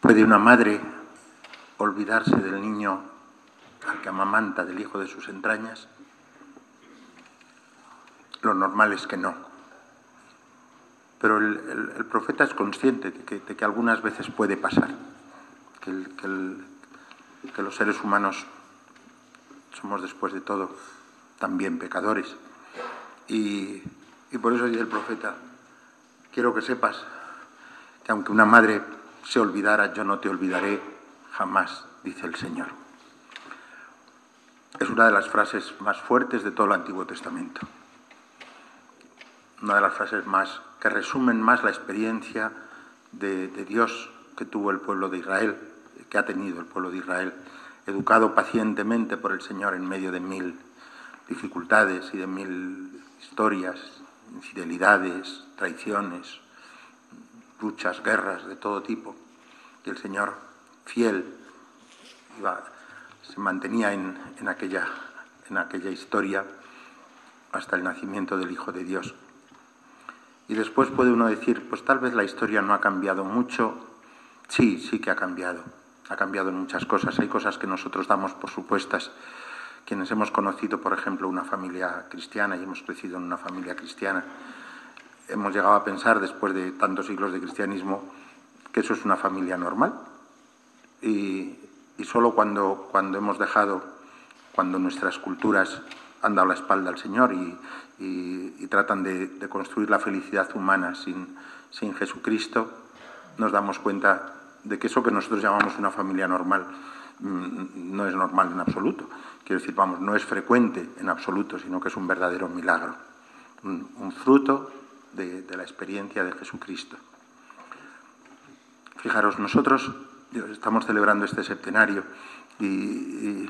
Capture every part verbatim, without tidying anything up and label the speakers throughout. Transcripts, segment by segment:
Speaker 1: ¿Puede una madre olvidarse del niño al que amamanta, del hijo de sus entrañas? Lo normal es que no. Pero el, el, el profeta es consciente de que, de que algunas veces puede pasar, que, el, que, el, que los seres humanos somos, después de todo, también pecadores. Y, y por eso dice el profeta: quiero que sepas que aunque una madre se olvidara, yo no te olvidaré jamás, dice el Señor. Es una de las frases más fuertes de todo el Antiguo Testamento. Una de las frases más que resumen más la experiencia de, de Dios que tuvo el pueblo de Israel, que ha tenido el pueblo de Israel, educado pacientemente por el Señor en medio de mil dificultades y de mil historias, infidelidades, traiciones, luchas, guerras de todo tipo. Y el Señor, fiel, iba, se mantenía en, en, aquella, en aquella historia hasta el nacimiento del Hijo de Dios. Y después puede uno decir, pues tal vez la historia no ha cambiado mucho. Sí, sí que ha cambiado. Ha cambiado en muchas cosas. Hay cosas que nosotros damos por supuestas. Quienes hemos conocido, por ejemplo, una familia cristiana y hemos crecido en una familia cristiana, hemos llegado a pensar, después de tantos siglos de cristianismo, que eso es una familia normal. Y, y solo cuando, cuando hemos dejado, cuando nuestras culturas han dado la espalda al Señor y, y, y tratan de, de construir la felicidad humana sin, sin Jesucristo, nos damos cuenta de que eso que nosotros llamamos una familia normal mmm, no es normal en absoluto. Quiero decir, vamos, no es frecuente en absoluto, sino que es un verdadero milagro, un, un fruto de, de la experiencia de Jesucristo. Fijaros, nosotros estamos celebrando este septenario y, y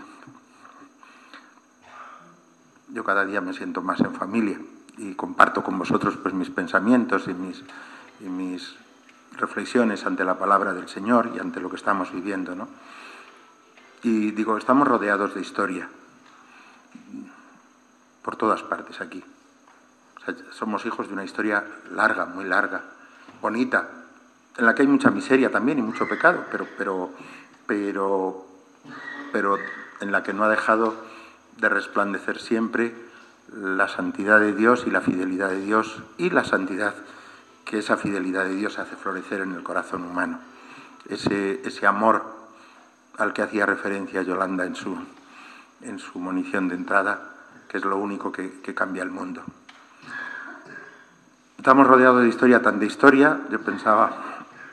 Speaker 1: yo cada día me siento más en familia y comparto con vosotros pues mis pensamientos y mis, y mis reflexiones ante la palabra del Señor y ante lo que estamos viviendo, ¿no? Y digo, estamos rodeados de historia por todas partes aquí. O sea, somos hijos de una historia larga, muy larga, bonita, en la que hay mucha miseria también y mucho pecado, pero, pero, pero, pero en la que no ha dejado de resplandecer siempre la santidad de Dios y la fidelidad de Dios y la santidad que esa fidelidad de Dios hace florecer en el corazón humano. Ese, ese amor al que hacía referencia Yolanda en su, en su monición de entrada, que es lo único que, que cambia el mundo. Estamos rodeados de historia, tan de historia, yo pensaba...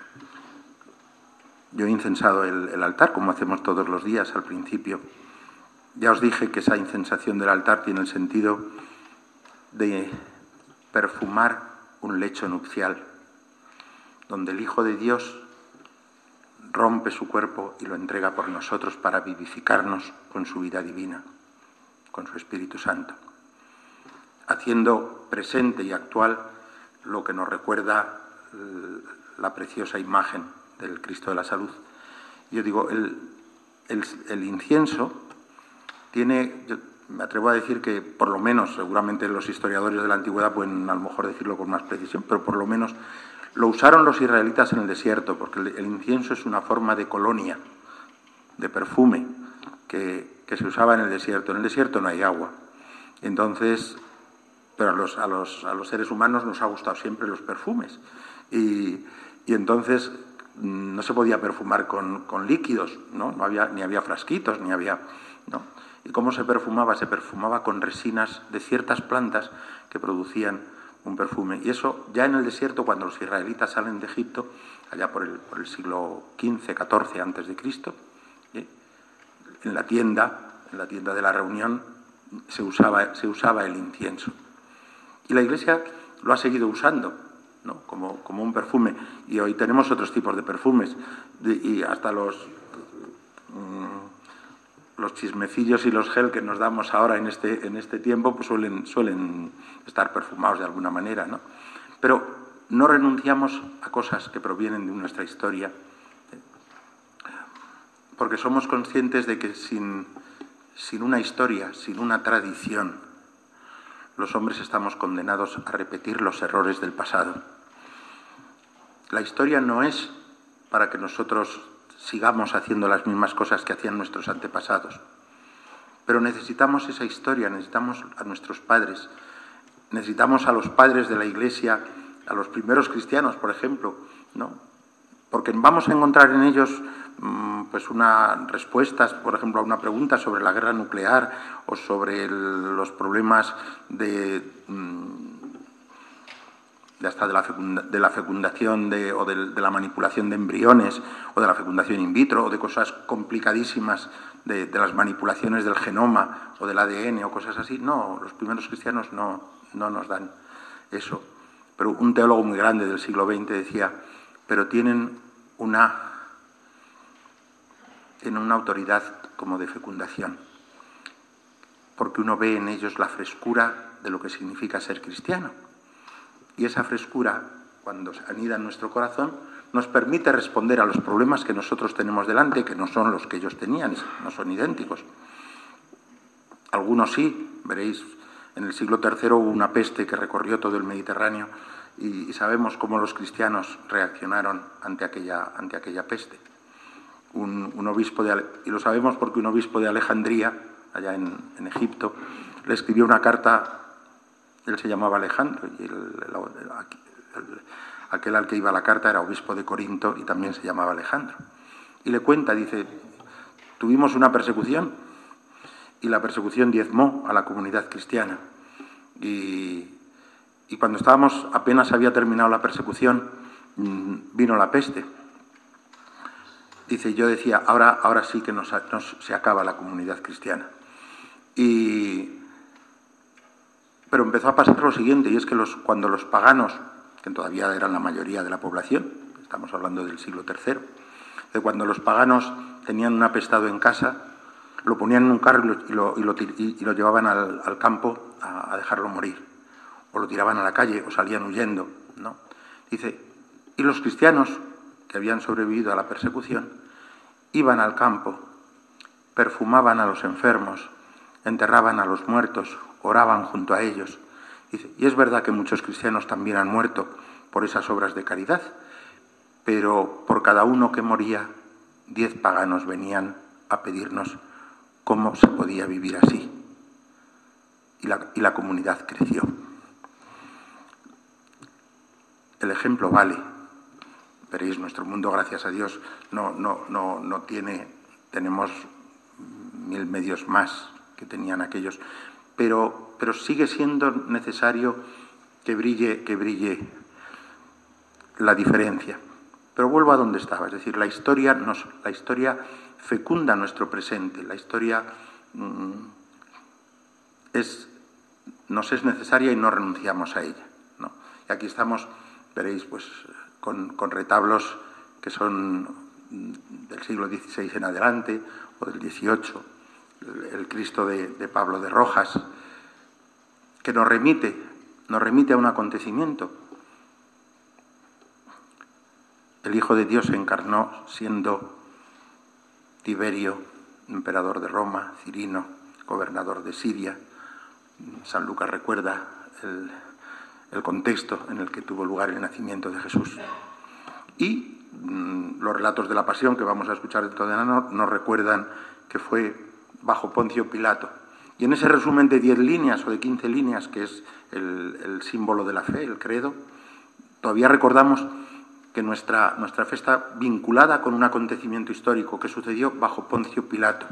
Speaker 1: Yo he incensado el, el altar, como hacemos todos los días al principio. Ya os dije que esa incensación del altar tiene el sentido de perfumar un lecho nupcial, donde el Hijo de Dios rompe su cuerpo y lo entrega por nosotros para vivificarnos con su vida divina, con su Espíritu Santo, haciendo presente y actual lo que nos recuerda la preciosa imagen del Cristo de la Salud. Yo digo, el, el, el incienso tiene, yo me atrevo a decir que por lo menos, seguramente los historiadores de la antigüedad pueden a lo mejor decirlo con más precisión, pero por lo menos lo usaron los israelitas en el desierto, porque el, el incienso es una forma de colonia, de perfume, que, que se usaba en el desierto. En el desierto no hay agua. Entonces, pero a los, a los, a los seres humanos nos ha gustado siempre los perfumes. Y, y entonces no se podía perfumar con, con líquidos, ¿no? No había, ni había frasquitos, ni había... ¿no? ¿Y cómo se perfumaba? Se perfumaba con resinas de ciertas plantas que producían un perfume. Y eso ya en el desierto, cuando los israelitas salen de Egipto, allá por el, por el siglo quince, catorce antes de Cristo, ¿eh? en la tienda, en la tienda de la reunión, se usaba, se usaba el incienso. Y la Iglesia lo ha seguido usando, ¿no? como, como un perfume. Y hoy tenemos otros tipos de perfumes. De, y hasta los... Mmm, los chismecillos y los gel que nos damos ahora en este, en este tiempo pues suelen, suelen estar perfumados de alguna manera, ¿no? Pero no renunciamos a cosas que provienen de nuestra historia, porque somos conscientes de que sin, sin una historia, sin una tradición, los hombres estamos condenados a repetir los errores del pasado. La historia no es para que nosotros sigamos haciendo las mismas cosas que hacían nuestros antepasados. Pero necesitamos esa historia, necesitamos a nuestros padres, necesitamos a los padres de la Iglesia, a los primeros cristianos, por ejemplo, ¿no? Porque vamos a encontrar en ellos mmm, pues una respuestas, por ejemplo, a una pregunta sobre la guerra nuclear o sobre el, los problemas de, mmm, de hasta de la, fecunda, de la fecundación de, o de, de la manipulación de embriones o de la fecundación in vitro o de cosas complicadísimas de, de las manipulaciones del genoma o del A D N o cosas así. No, los primeros cristianos no, no nos dan eso. Pero un teólogo muy grande del siglo veinte decía, pero tienen una, tienen una autoridad como de fecundación, porque uno ve en ellos la frescura de lo que significa ser cristiano. Y esa frescura, cuando se anida en nuestro corazón, nos permite responder a los problemas que nosotros tenemos delante, que no son los que ellos tenían, no son idénticos. Algunos sí, veréis, en el siglo tercero hubo una peste que recorrió todo el Mediterráneo y, y sabemos cómo los cristianos reaccionaron ante aquella, ante aquella peste. Un, un obispo de, y lo sabemos porque un obispo de Alejandría, allá en, en Egipto, le escribió una carta. Él se llamaba Alejandro y el, el, el, aquel al que iba la carta era obispo de Corinto y también se llamaba Alejandro. Y le cuenta, dice, tuvimos una persecución y la persecución diezmó a la comunidad cristiana. Y, y cuando estábamos, apenas había terminado la persecución, vino la peste. Dice, yo decía, ahora, ahora sí que nos, nos, se acaba la comunidad cristiana. Y... Pero empezó a pasar lo siguiente, y es que los, cuando los paganos, que todavía eran la mayoría de la población, estamos hablando del siglo tercero, de cuando los paganos tenían un apestado en casa, lo ponían en un carro y lo, y lo, y, y lo llevaban al, al campo a, a dejarlo morir, o lo tiraban a la calle, o salían huyendo, ¿no? Dice, y los cristianos, que habían sobrevivido a la persecución, iban al campo, perfumaban a los enfermos, enterraban a los muertos, oraban junto a ellos. Dice, y es verdad que muchos cristianos también han muerto por esas obras de caridad, pero por cada uno que moría, diez paganos venían a pedirnos cómo se podía vivir así. Y la, y la comunidad creció. El ejemplo vale. Veréis, nuestro mundo, gracias a Dios, no, no, no, no tiene, tenemos mil medios más que tenían aquellos, pero, pero sigue siendo necesario que brille, que brille la diferencia. Pero vuelvo a donde estaba, es decir, la historia, nos, la historia fecunda nuestro presente, la historia mmm, es, nos es necesaria y no renunciamos a ella, ¿no? Y aquí estamos, veréis, pues con, con retablos que son del siglo dieciséis en adelante o del dieciocho, el Cristo de, de Pablo de Rojas, que nos remite, nos remite a un acontecimiento. El Hijo de Dios se encarnó siendo Tiberio, emperador de Roma, Cirino, gobernador de Siria. San Lucas recuerda el, el contexto en el que tuvo lugar el nacimiento de Jesús. Y mmm, los relatos de la Pasión que vamos a escuchar dentro de nada nos recuerdan que fue bajo Poncio Pilato. Y en ese resumen de diez líneas o de quince líneas, que es el, el símbolo de la fe, el credo, todavía recordamos que nuestra, nuestra fe está vinculada con un acontecimiento histórico que sucedió bajo Poncio Pilato.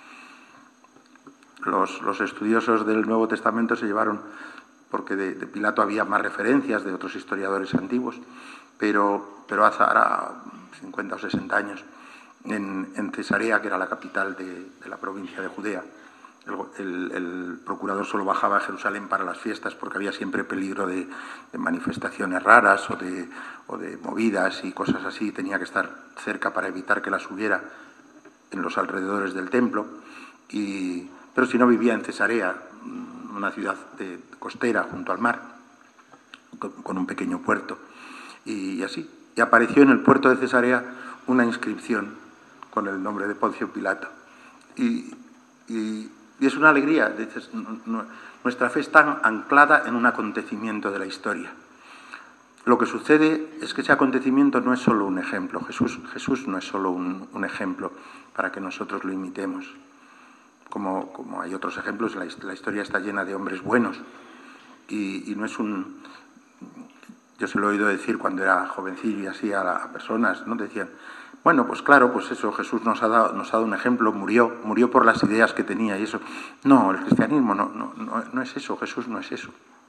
Speaker 1: Los, los estudiosos del Nuevo Testamento se llevaron, porque de, de Pilato había más referencias de otros historiadores antiguos, pero, pero hace ahora cincuenta o sesenta años, En, en Cesarea, que era la capital de, de la provincia de Judea. El, el, el procurador solo bajaba a Jerusalén para las fiestas porque había siempre peligro de, de manifestaciones raras o de, o de movidas y cosas así. Tenía que estar cerca para evitar que las hubiera en los alrededores del templo. Y, pero si no, vivía en Cesarea, una ciudad de, costera junto al mar, con, con un pequeño puerto. Y, y así. Y apareció en el puerto de Cesarea una inscripción con el nombre de Poncio Pilato. Y, y, y es una alegría. Dices, no, no, nuestra fe está anclada en un acontecimiento de la historia. Lo que sucede es que ese acontecimiento no es solo un ejemplo. Jesús, Jesús no es solo un, un ejemplo para que nosotros lo imitemos. Como, como hay otros ejemplos, la, la historia está llena de hombres buenos. Y, y no es un... Yo se lo he oído decir cuando era jovencillo y así a, la, a personas, ¿no? Decían, bueno, pues claro, pues eso, Jesús nos ha dado, nos ha dado un ejemplo, murió, murió por las ideas que tenía y eso. No, el cristianismo no, no, no, no es eso, Jesús no es eso.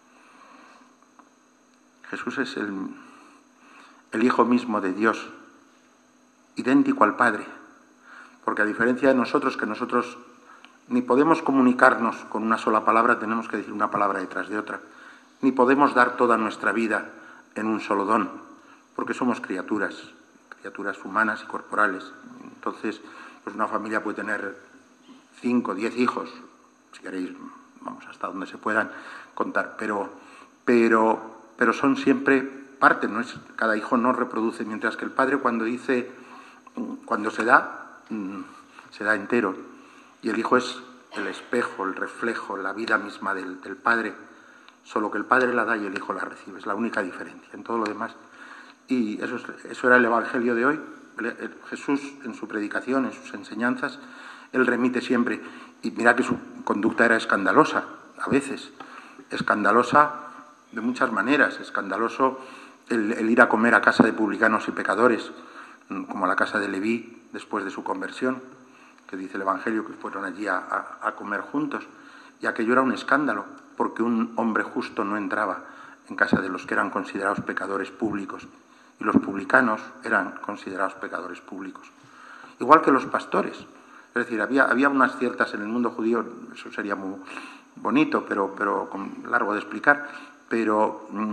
Speaker 1: Jesús es el, el Hijo mismo de Dios, idéntico al Padre, porque a diferencia de nosotros, que nosotros ni podemos comunicarnos con una sola palabra, tenemos que decir una palabra detrás de otra, ni podemos dar toda nuestra vida en un solo don, porque somos criaturas, criaturas humanas y corporales. Entonces, pues una familia puede tener cinco, diez hijos, si queréis, vamos, hasta donde se puedan contar, pero, pero, pero son siempre parte, ¿no? Es, cada hijo no reproduce, mientras que el Padre cuando dice, cuando se da, se da entero, y el Hijo es el espejo, el reflejo, la vida misma del, del Padre, solo que el Padre la da y el Hijo la recibe, es la única diferencia en todo lo demás. Y eso, es, eso era el Evangelio de hoy. Jesús, en su predicación, en sus enseñanzas, él remite siempre, y mira que su conducta era escandalosa, a veces, escandalosa de muchas maneras, escandaloso el, el ir a comer a casa de publicanos y pecadores, como a la casa de Leví después de su conversión, que dice el Evangelio que fueron allí a, a, a comer juntos, y aquello era un escándalo, porque un hombre justo no entraba en casa de los que eran considerados pecadores públicos, y los publicanos eran considerados pecadores públicos. Igual que los pastores. Es decir, había, había unas ciertas en el mundo judío, eso sería muy bonito, pero, pero largo de explicar, pero mmm,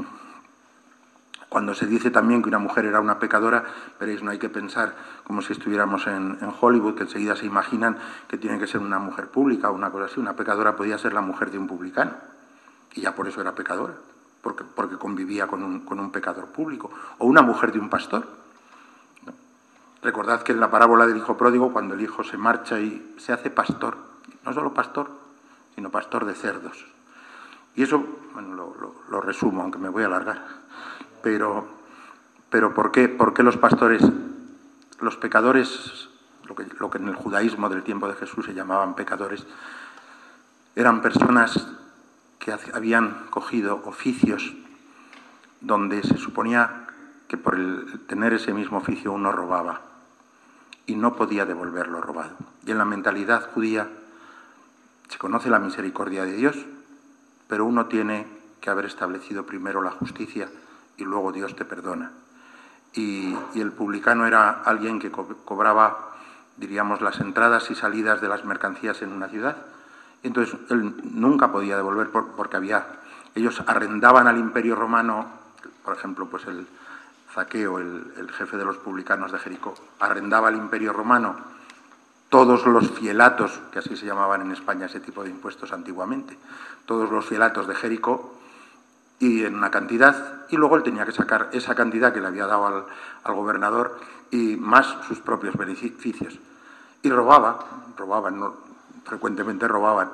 Speaker 1: cuando se dice también que una mujer era una pecadora, veréis, no hay que pensar como si estuviéramos en, en Hollywood, que enseguida se imaginan que tiene que ser una mujer pública o una cosa así. Una pecadora podía ser la mujer de un publicano, y ya por eso era pecadora, porque, porque convivía con un, con un pecador público, o una mujer de un pastor, ¿no? Recordad que en la parábola del hijo pródigo, cuando el hijo se marcha y se hace pastor, no solo pastor, sino pastor de cerdos. Y eso, bueno, lo, lo, lo resumo, aunque me voy a alargar. Pero, pero ¿por qué, por qué los pastores, los pecadores, lo que, lo que en el judaísmo del tiempo de Jesús se llamaban pecadores, eran personas que habían cogido oficios donde se suponía que por el tener ese mismo oficio uno robaba y no podía devolver lo robado? Y en la mentalidad judía se conoce la misericordia de Dios, pero uno tiene que haber establecido primero la justicia y luego Dios te perdona. Y, y el publicano era alguien que co cobraba, diríamos, las entradas y salidas de las mercancías en una ciudad. Y entonces él nunca podía devolver por, porque había... Ellos arrendaban al Imperio Romano, por ejemplo, pues el Zaqueo, el, el jefe de los publicanos de Jericó, arrendaba al Imperio Romano todos los fielatos, que así se llamaban en España ese tipo de impuestos antiguamente, todos los fielatos de Jericó, y en una cantidad, y luego él tenía que sacar esa cantidad que le había dado al, al gobernador y más sus propios beneficios. Y robaba, robaban, no, frecuentemente robaban.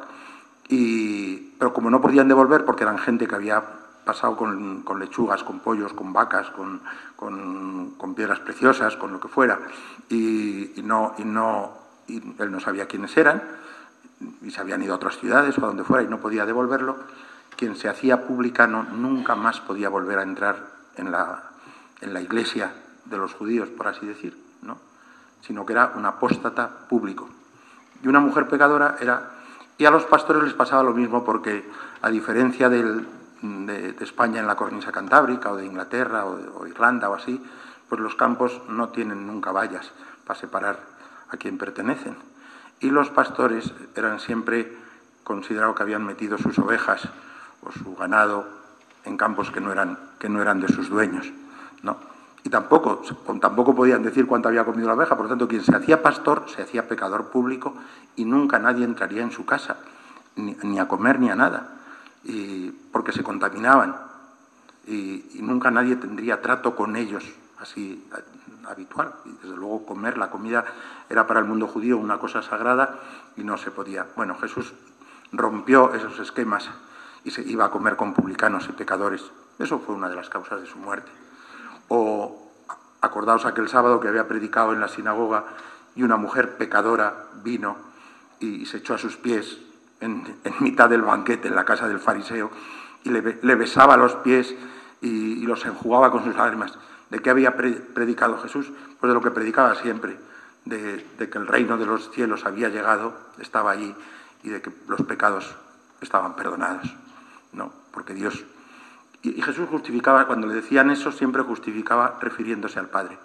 Speaker 1: Y, pero como no podían devolver, porque eran gente que había pasado con, con lechugas, con pollos, con vacas, con, con, con piedras preciosas, con lo que fuera, y, y, no, y, no, y él no sabía quiénes eran, y se habían ido a otras ciudades o a donde fuera y no podía devolverlo, quien se hacía publicano nunca más podía volver a entrar en la, en la iglesia de los judíos, por así decir, ¿no? Sino que era un apóstata público. Y una mujer pecadora era... Y a los pastores les pasaba lo mismo porque, a diferencia del, de, de España en la cornisa cantábrica, o de Inglaterra, o, de, o Irlanda, o así, pues los campos no tienen nunca vallas para separar a quien pertenecen. Y los pastores eran siempre considerados que habían metido sus ovejas o su ganado en campos que no eran, que no eran de sus dueños, ¿no? Y tampoco, tampoco podían decir cuánto había comido la oveja, por lo tanto, quien se hacía pastor se hacía pecador público y nunca nadie entraría en su casa, ni, ni a comer ni a nada, y, porque se contaminaban, y, y nunca nadie tendría trato con ellos así habitual. Y desde luego comer, la comida era para el mundo judío una cosa sagrada y no se podía. Bueno, Jesús rompió esos esquemas y se iba a comer con publicanos y pecadores, Eso fue una de las causas de su muerte. O acordaos aquel sábado que había predicado en la sinagoga y una mujer pecadora vino y se echó a sus pies en, en mitad del banquete en la casa del fariseo y le, le besaba los pies y, y los enjugaba con sus lágrimas. ¿De qué había predicado Jesús? Pues de lo que predicaba siempre, de, de que el reino de los cielos había llegado, estaba allí, y de que los pecados estaban perdonados, ¿no? Porque Dios... Y, y Jesús justificaba, cuando le decían eso, siempre justificaba refiriéndose al Padre.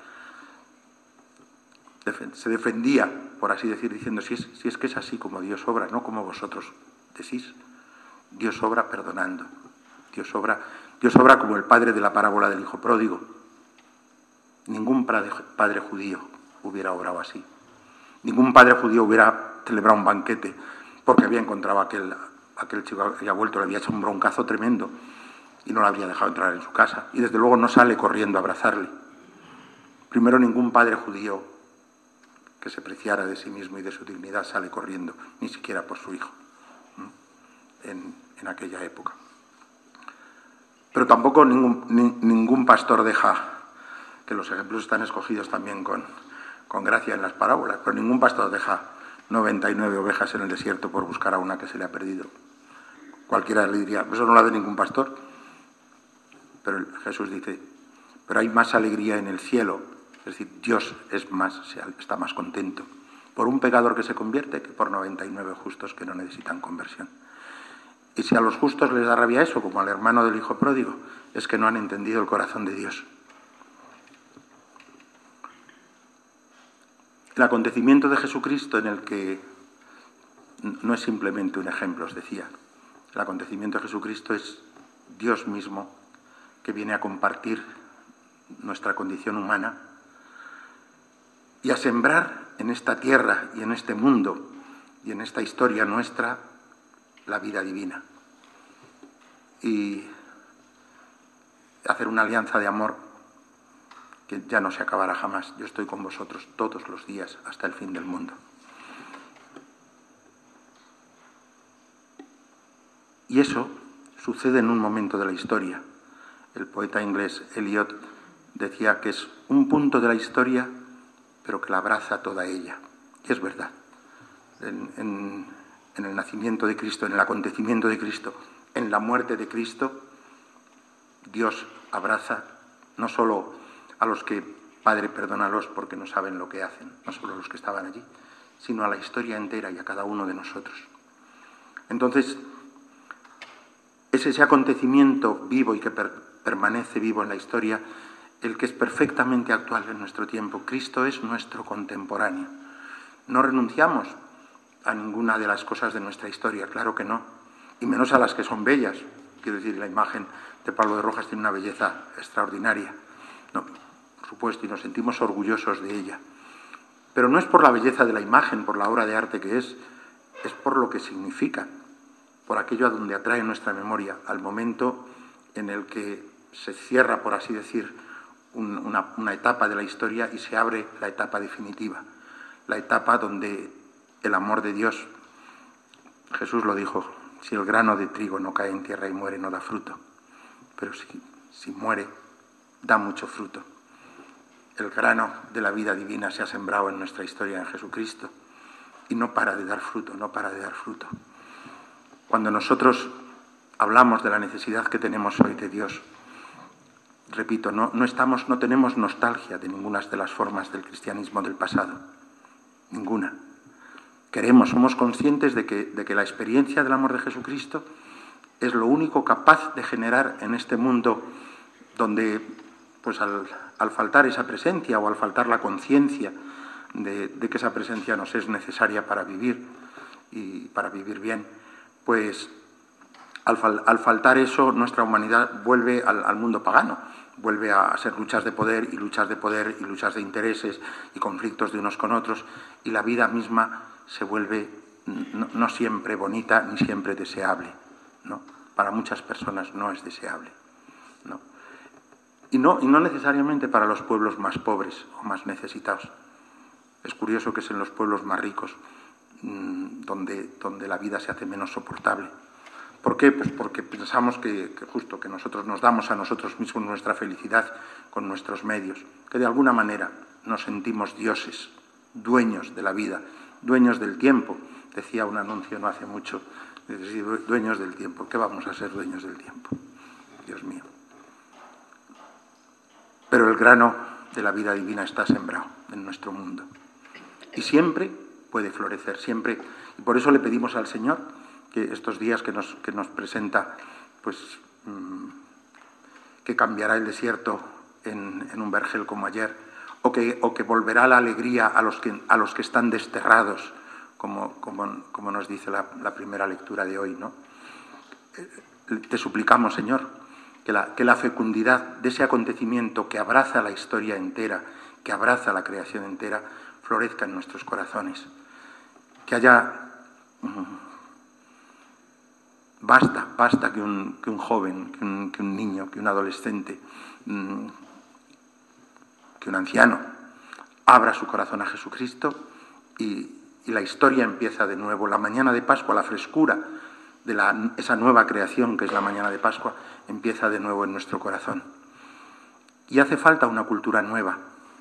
Speaker 1: Defen- se defendía, por así decir, diciendo, si es, si es que es así como Dios obra, no como vosotros decís. Dios obra perdonando. Dios obra, Dios obra como el padre de la parábola del hijo pródigo. Ningún padre, padre judío hubiera obrado así. Ningún padre judío hubiera celebrado un banquete porque había encontrado a aquel, aquel chico que había vuelto, le había hecho un broncazo tremendo y no lo había dejado entrar en su casa. Y desde luego no sale corriendo a abrazarle. Primero, ningún padre judío que se preciara de sí mismo y de su dignidad sale corriendo, ni siquiera por su hijo, en, en aquella época. Pero tampoco ningún, ni, ningún pastor deja, que los ejemplos están escogidos también con, con gracia en las parábolas, pero ningún pastor deja noventa y nueve ovejas en el desierto por buscar a una que se le ha perdido. Cualquiera le diría, eso no lo hace ningún pastor. Pero Jesús dice, pero hay más alegría en el cielo, es decir, Dios es más, está más contento por un pecador que se convierte que por noventa y nueve justos que no necesitan conversión. Y si a los justos les da rabia eso, como al hermano del hijo pródigo, es que no han entendido el corazón de Dios. El acontecimiento de Jesucristo, en el que no es simplemente un ejemplo, os decía, el acontecimiento de Jesucristo es Dios mismo que viene a compartir nuestra condición humana y a sembrar en esta tierra y en este mundo y en esta historia nuestra la vida divina y hacer una alianza de amor que ya no se acabará jamás. Yo estoy con vosotros todos los días hasta el fin del mundo. Y eso sucede en un momento de la historia. El poeta inglés Eliot decía que es un punto de la historia, pero que la abraza toda ella. Y es verdad. En, en, en el nacimiento de Cristo, en el acontecimiento de Cristo, en la muerte de Cristo, Dios abraza no solo a los que, Padre, perdónalos porque no saben lo que hacen, no solo a los que estaban allí, sino a la historia entera y a cada uno de nosotros. Entonces, es ese acontecimiento vivo y que per, permanece vivo en la historia el que es perfectamente actual en nuestro tiempo. Cristo es nuestro contemporáneo. No renunciamos a ninguna de las cosas de nuestra historia, claro que no, y menos a las que son bellas. Quiero decir, la imagen de Pablo de Rojas tiene una belleza extraordinaria, no, por supuesto, y nos sentimos orgullosos de ella. Pero no es por la belleza de la imagen, por la obra de arte que es, es por lo que significa, por aquello a donde atrae nuestra memoria, al momento en el que se cierra, por así decir, un, una, una etapa de la historia y se abre la etapa definitiva, la etapa donde el amor de Dios, Jesús lo dijo, si el grano de trigo no cae en tierra y muere, no da fruto, pero si, si muere, da mucho fruto. El grano de la vida divina se ha sembrado en nuestra historia en Jesucristo y no para de dar fruto, no para de dar fruto. Cuando nosotros hablamos de la necesidad que tenemos hoy de Dios, repito, no, no, estamos, no tenemos nostalgia de ninguna de las formas del cristianismo del pasado, ninguna. Queremos, somos conscientes de que, de que la experiencia del amor de Jesucristo es lo único capaz de generar en este mundo donde, pues al, al faltar esa presencia o al faltar la conciencia de, de que esa presencia nos es necesaria para vivir y para vivir bien, pues al, fal, al faltar eso nuestra humanidad vuelve al, al mundo pagano, vuelve a ser luchas de poder y luchas de poder y luchas de intereses y conflictos de unos con otros, y la vida misma se vuelve no, no siempre bonita ni siempre deseable, ¿no? Para muchas personas no es deseable, ¿no? Y no, y no necesariamente para los pueblos más pobres o más necesitados. Es curioso que es en los pueblos más ricos mmm, donde, donde la vida se hace menos soportable, ¿Por qué? Pues porque pensamos que, que justo que nosotros nos damos a nosotros mismos nuestra felicidad con nuestros medios, que de alguna manera nos sentimos dioses, dueños de la vida, dueños del tiempo. Decía un anuncio no hace mucho, dueños del tiempo. ¿Qué vamos a ser dueños del tiempo? Dios mío. Pero el grano de la vida divina está sembrado en nuestro mundo. Y siempre puede florecer, siempre. Y por eso le pedimos al Señor que estos días que nos, que nos presenta, pues mmm, que cambiará el desierto en, en un vergel como ayer, o que, o que volverá la alegría a los que, a los que están desterrados, como, como, como nos dice la, la primera lectura de hoy, ¿no? Te suplicamos, Señor, que la, que la fecundidad de ese acontecimiento que abraza la historia entera, que abraza la creación entera, florezca en nuestros corazones. Que haya... Basta, basta que un, que un joven, que un, que un niño, que un adolescente, que un anciano abra su corazón a Jesucristo y, y la historia empieza de nuevo. La mañana de Pascua, la frescura de la, esa nueva creación que es la mañana de Pascua, empieza de nuevo en nuestro corazón. Y hace falta una cultura nueva.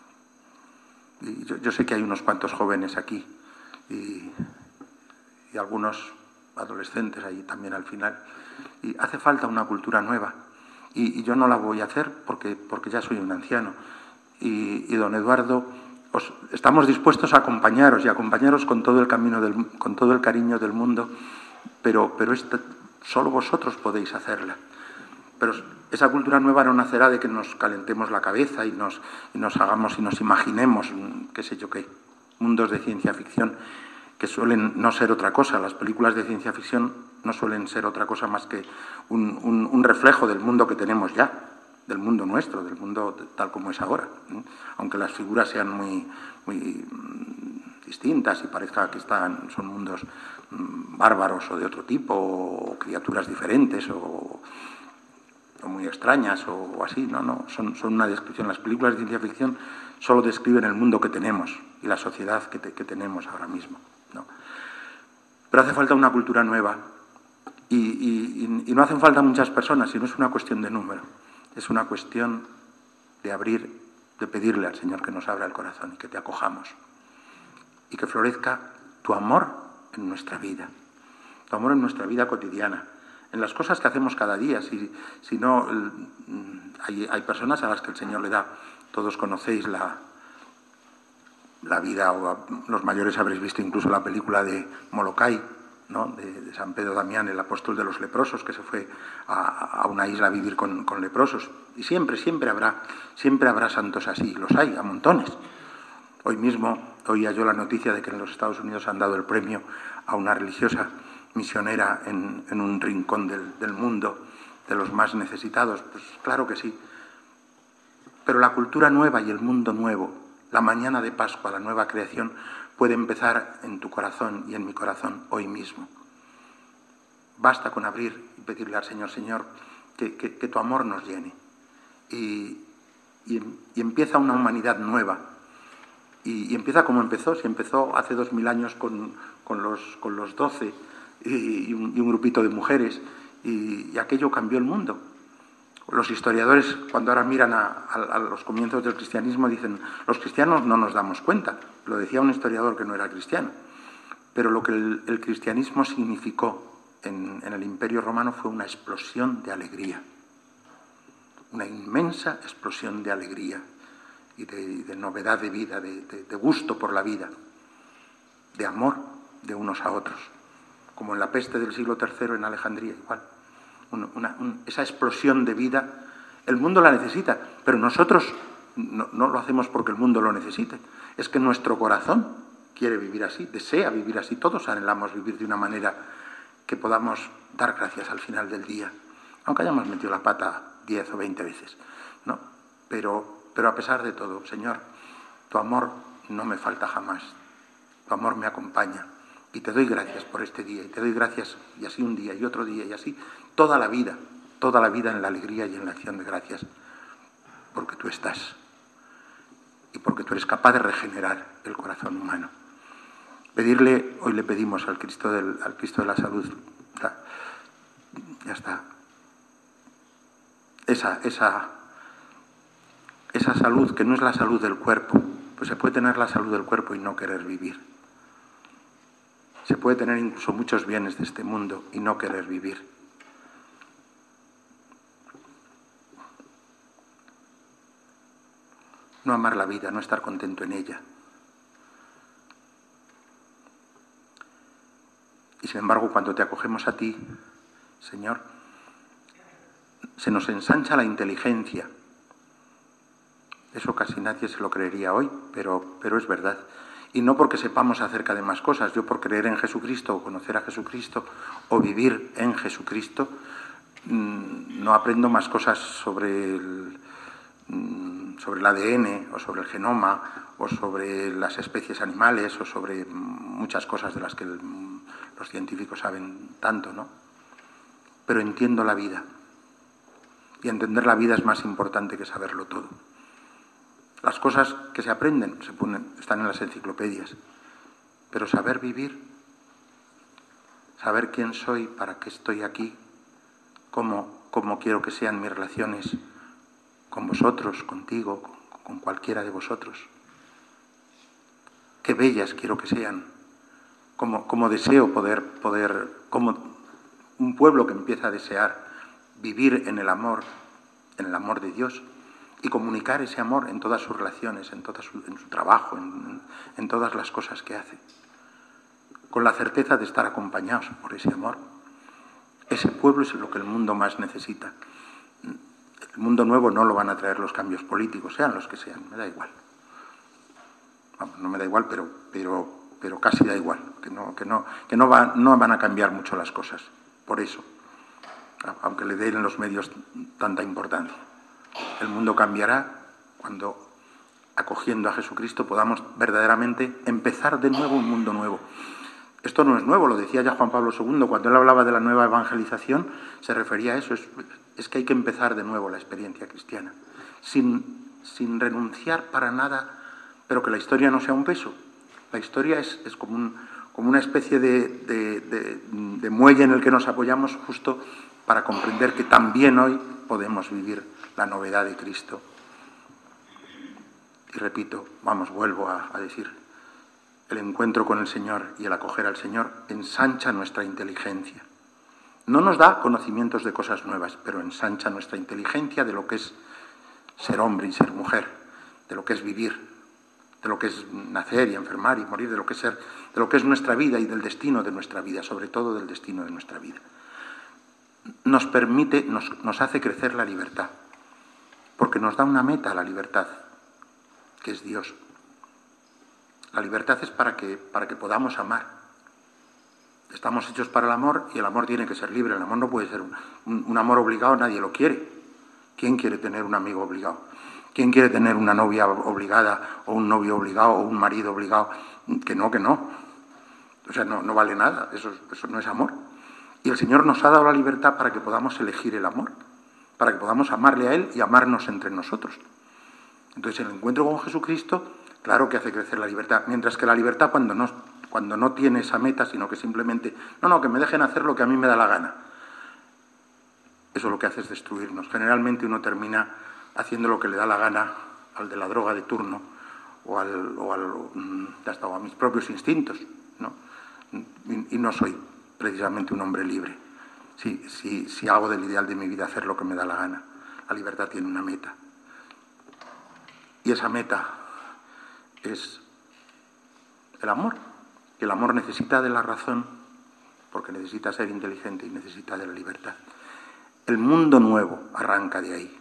Speaker 1: Y yo, yo sé que hay unos cuantos jóvenes aquí y, y algunos adolescentes ahí también al final. Y hace falta una cultura nueva. Y, y yo no la voy a hacer porque, porque ya soy un anciano. Y, y don Eduardo, os, estamos dispuestos a acompañaros y a acompañaros con todo el camino, del, con todo el cariño del mundo, pero, pero esta, solo vosotros podéis hacerla. Pero esa cultura nueva no nacerá de que nos calentemos la cabeza y nos, y nos hagamos y nos imaginemos, qué sé yo qué, mundos de ciencia ficción que suelen no ser otra cosa. Las películas de ciencia ficción no suelen ser otra cosa más que un, un, un reflejo del mundo que tenemos ya, del mundo nuestro, del mundo tal como es ahora. ¿eh? Aunque las figuras sean muy, muy distintas y parezca que están, son mundos bárbaros o de otro tipo, o criaturas diferentes, o, o muy extrañas, o, o así, no, no, son, son una descripción. Las películas de ciencia ficción solo describen el mundo que tenemos y la sociedad que, te, que tenemos ahora mismo, ¿no? Pero hace falta una cultura nueva y, y, y no hacen falta muchas personas, sino es una cuestión de número, es una cuestión de abrir, de pedirle al Señor que nos abra el corazón y que te acojamos y que florezca tu amor en nuestra vida, tu amor en nuestra vida cotidiana, en las cosas que hacemos cada día. Si, si no, hay, hay personas a las que el Señor le da, todos conocéis la, la vida, o los mayores habréis visto incluso la película de Molokai, ¿no? de, de San Pedro Damián, el apóstol de los leprosos, que se fue a, a una isla a vivir con, con leprosos. Y siempre, siempre habrá, siempre habrá santos así, los hay, a montones. Hoy mismo oía yo la noticia de que en los Estados Unidos han dado el premio a una religiosa misionera en, en un rincón del, del mundo, de los más necesitados. Pues claro que sí. Pero la cultura nueva y el mundo nuevo, la mañana de Pascua, la nueva creación, puede empezar en tu corazón y en mi corazón hoy mismo. Basta con abrir y pedirle al Señor, Señor, que, que, que tu amor nos llene. Y, y, y empieza una humanidad nueva. Y, y empieza como empezó, si empezó hace dos mil años con, con, los, con los doce y, y, un, y un grupito de mujeres, y, y aquello cambió el mundo. Los historiadores, cuando ahora miran a, a, a los comienzos del cristianismo, dicen, los cristianos no nos damos cuenta. Lo decía un historiador que no era cristiano. Pero lo que el, el cristianismo significó en, en el Imperio Romano fue una explosión de alegría. Una inmensa explosión de alegría y de, de novedad de vida, de, de, de gusto por la vida, de amor de unos a otros. Como en la peste del siglo tercero en Alejandría, igual. Una, una, un, esa explosión de vida, el mundo la necesita, pero nosotros no, no lo hacemos porque el mundo lo necesite. Es que nuestro corazón quiere vivir así, desea vivir así. Todos anhelamos vivir de una manera que podamos dar gracias al final del día, aunque hayamos metido la pata diez o veinte veces, ¿no? Pero, pero a pesar de todo, Señor, tu amor no me falta jamás, tu amor me acompaña. Y te doy gracias por este día, y te doy gracias, y así un día, y otro día, y así toda la vida, toda la vida en la alegría y en la acción de gracias, porque tú estás, y porque tú eres capaz de regenerar el corazón humano. Pedirle, hoy le pedimos al Cristo, del, al Cristo de la Salud, Ya está. Esa, esa, esa salud que no es la salud del cuerpo, pues se puede tener la salud del cuerpo y no querer vivir. Se puede tener incluso muchos bienes de este mundo y no querer vivir. No amar la vida, no estar contento en ella. Y sin embargo, cuando te acogemos a ti, Señor, se nos ensancha la inteligencia. Eso casi nadie se lo creería hoy, pero, pero es verdad. Y no porque sepamos acerca de más cosas. Yo por creer en Jesucristo o conocer a Jesucristo o vivir en Jesucristo, mmm, no aprendo más cosas sobre el, mmm, sobre el A D N o sobre el genoma o sobre las especies animales o sobre muchas cosas de las que el, los científicos saben tanto, ¿no? Pero entiendo la vida. Y entender la vida es más importante que saberlo todo. Las cosas que se aprenden se ponen, están en las enciclopedias, pero saber vivir, saber quién soy, para qué estoy aquí, cómo, cómo quiero que sean mis relaciones con vosotros, contigo, con, con cualquiera de vosotros, qué bellas quiero que sean, cómo, cómo deseo poder, poder, como un pueblo que empieza a desear vivir en el amor, en el amor de Dios, y comunicar ese amor en todas sus relaciones, en, toda su, en su trabajo, en, en todas las cosas que hace, con la certeza de estar acompañados por ese amor. Ese pueblo es lo que el mundo más necesita. El mundo nuevo no lo van a traer los cambios políticos, sean los que sean, me da igual. Vamos, no me da igual, pero, pero, pero casi da igual, que no, que no, que no, va, no van a cambiar mucho las cosas, por eso, aunque le den los medios tanta importancia. El mundo cambiará cuando, acogiendo a Jesucristo, podamos verdaderamente empezar de nuevo un mundo nuevo. Esto no es nuevo, lo decía ya Juan Pablo segundo, cuando él hablaba de la nueva evangelización, se refería a eso, es, es que hay que empezar de nuevo la experiencia cristiana, sin, sin renunciar para nada, pero que la historia no sea un peso. La historia es, es como, un, como una especie de, de, de, de muelle en el que nos apoyamos justo para comprender que también hoy podemos vivir la novedad de Cristo. Y repito, vamos, vuelvo a, a decir, el encuentro con el Señor y el acoger al Señor ensancha nuestra inteligencia. No nos da conocimientos de cosas nuevas, pero ensancha nuestra inteligencia de lo que es ser hombre y ser mujer, de lo que es vivir, de lo que es nacer y enfermar y morir, de lo que es ser, de lo que es nuestra vida y del destino de nuestra vida, sobre todo del destino de nuestra vida. Nos permite, nos, nos hace crecer la libertad, porque nos da una meta a la libertad, que es Dios. La libertad es para que, para que podamos amar. Estamos hechos para el amor y el amor tiene que ser libre. El amor no puede ser un, un, un amor obligado, nadie lo quiere. ¿Quién quiere tener un amigo obligado? ¿Quién quiere tener una novia obligada o un novio obligado o un marido obligado? Que no, que no. O sea, no, no vale nada, eso, eso no es amor. Y el Señor nos ha dado la libertad para que podamos elegir el amor, para que podamos amarle a Él y amarnos entre nosotros. Entonces, el encuentro con Jesucristo, claro que hace crecer la libertad, mientras que la libertad cuando no, cuando no tiene esa meta, sino que simplemente, no, no, que me dejen hacer lo que a mí me da la gana. Eso lo que hace es destruirnos. Generalmente uno termina haciendo lo que le da la gana al de la droga de turno o, al, o, al, hasta, o a mis propios instintos, ¿no? Y, y no soy precisamente un hombre libre. Si, si, si hago del ideal de mi vida hacer lo que me da la gana. La libertad tiene una meta. Y esa meta es el amor. Y el amor necesita de la razón, porque necesita ser inteligente y necesita de la libertad. El mundo nuevo arranca de ahí.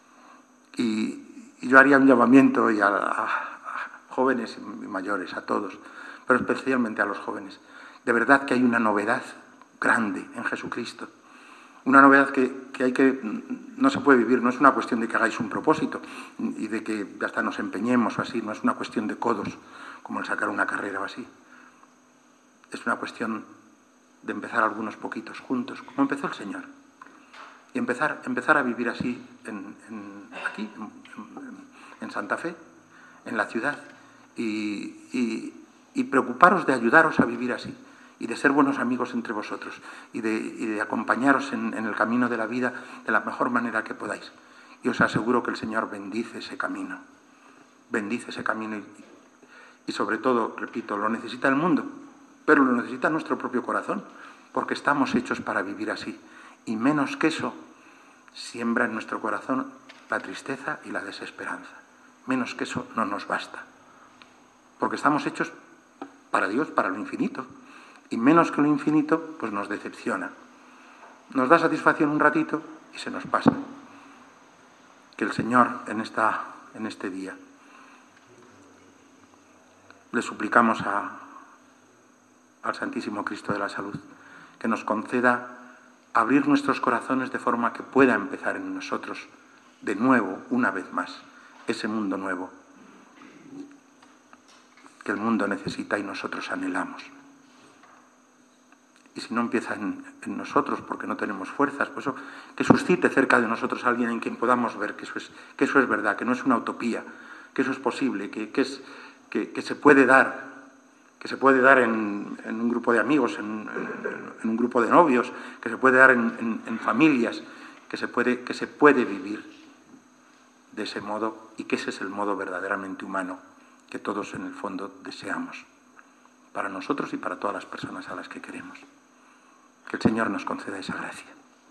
Speaker 1: Y, y yo haría un llamamiento y a, a, a jóvenes y mayores, a todos, pero especialmente a los jóvenes. De verdad que hay una novedad grande en Jesucristo. Una novedad que, que hay que, no se puede vivir, no es una cuestión de que hagáis un propósito y de que hasta nos empeñemos o así, no es una cuestión de codos, como el sacar una carrera o así. Es una cuestión de empezar algunos poquitos juntos, como empezó el Señor. Y empezar, empezar a vivir así en, en, aquí, en, en Santa Fe, en la ciudad, y, y, y preocuparos de ayudaros a vivir así. y de ser buenos amigos entre vosotros y de, y de acompañaros en, en el camino de la vida de la mejor manera que podáis. Y os aseguro que el Señor bendice ese camino, bendice ese camino y, y sobre todo, repito, lo necesita el mundo, pero lo necesita nuestro propio corazón, porque estamos hechos para vivir así. Y menos que eso, siembra en nuestro corazón la tristeza y la desesperanza. Menos que eso no nos basta, porque estamos hechos para Dios, para lo infinito. Y menos que lo infinito, pues nos decepciona. Nos da satisfacción un ratito y se nos pasa. Que el Señor en, esta, en este día le suplicamos a, al Santísimo Cristo de la Salud que nos conceda abrir nuestros corazones de forma que pueda empezar en nosotros de nuevo, una vez más, ese mundo nuevo que el mundo necesita y nosotros anhelamos. Y si no empieza en, en nosotros porque no tenemos fuerzas, pues eso, que suscite cerca de nosotros a alguien en quien podamos ver que eso es, que eso es verdad, que no es una utopía, que eso es posible, que, que, es, que, que se puede dar, que se puede dar en, en un grupo de amigos, en, en, en un grupo de novios, que se puede dar en, en, en familias, que se, puede, que se puede vivir de ese modo y que ese es el modo verdaderamente humano que todos en el fondo deseamos, para nosotros y para todas las personas a las que queremos. Que el Señor nos conceda esa gracia.